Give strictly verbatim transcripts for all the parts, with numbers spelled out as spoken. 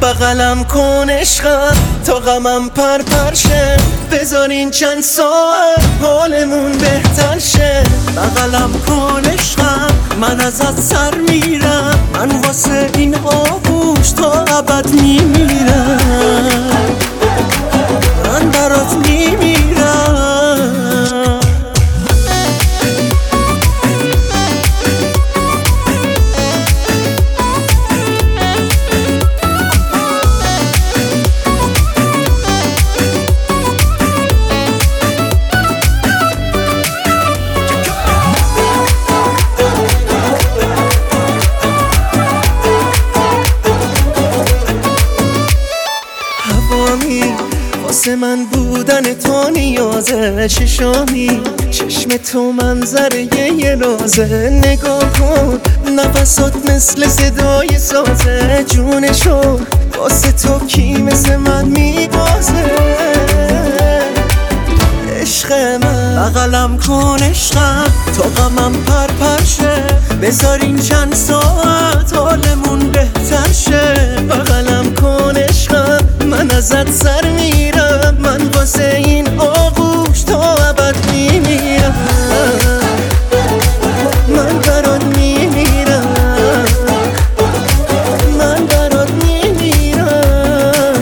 بغلم کن عشقم تا غمم پر پر شه، بذارین چند ساعت حالمون بهتر شه. بغلم کن عشقم من ازت سر میرم، من واسه این آغوش تا ابد میمیرم، من برات میمیرم. واسه من بودن تو نیازه، چشامی چشم تو منظره یه رازه. نگاه کن نفسات مثل صدای سازه، جونشو واسه تو کی مثل من میبازه. عشق من بغلم کن عشقم تا غمم پر پر شه، بذارین چند ساعت حالمون بهتر شه. بغلم کن عشقم من ازت سر میرم، من واسه این آغوش تا ابد میمیرم، من برات میمیرم، من برات میمیرم.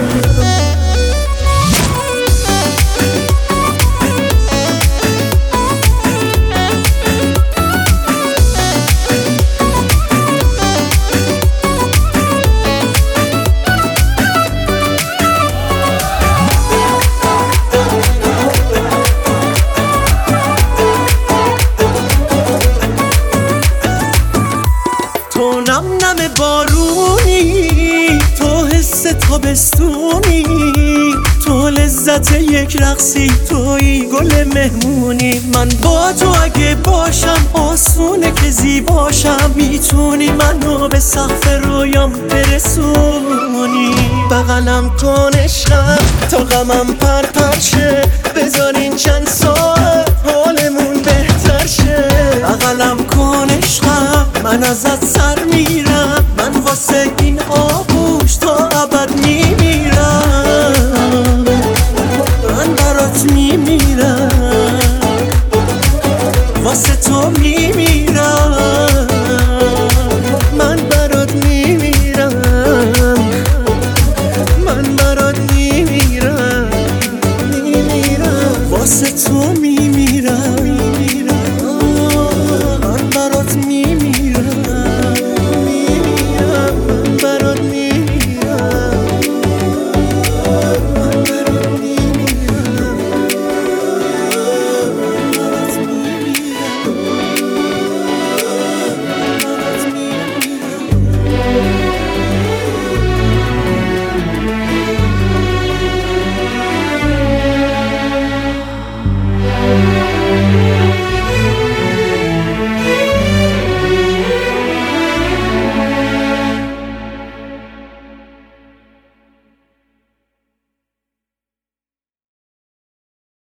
تو نم نم بارونی، تو حس تابستونی، تو لذت یک رقصی، توی گل مهمونی. من با تو اگه باشم آسونه که زیباشم، میتونی منو به سقف رویام برسونی. بغلم کن عشقم تا غمم پر پر شه، بذارین چند ساعت حالمون بهتر شه. بغلم کن عشقم من ازت سر میرم،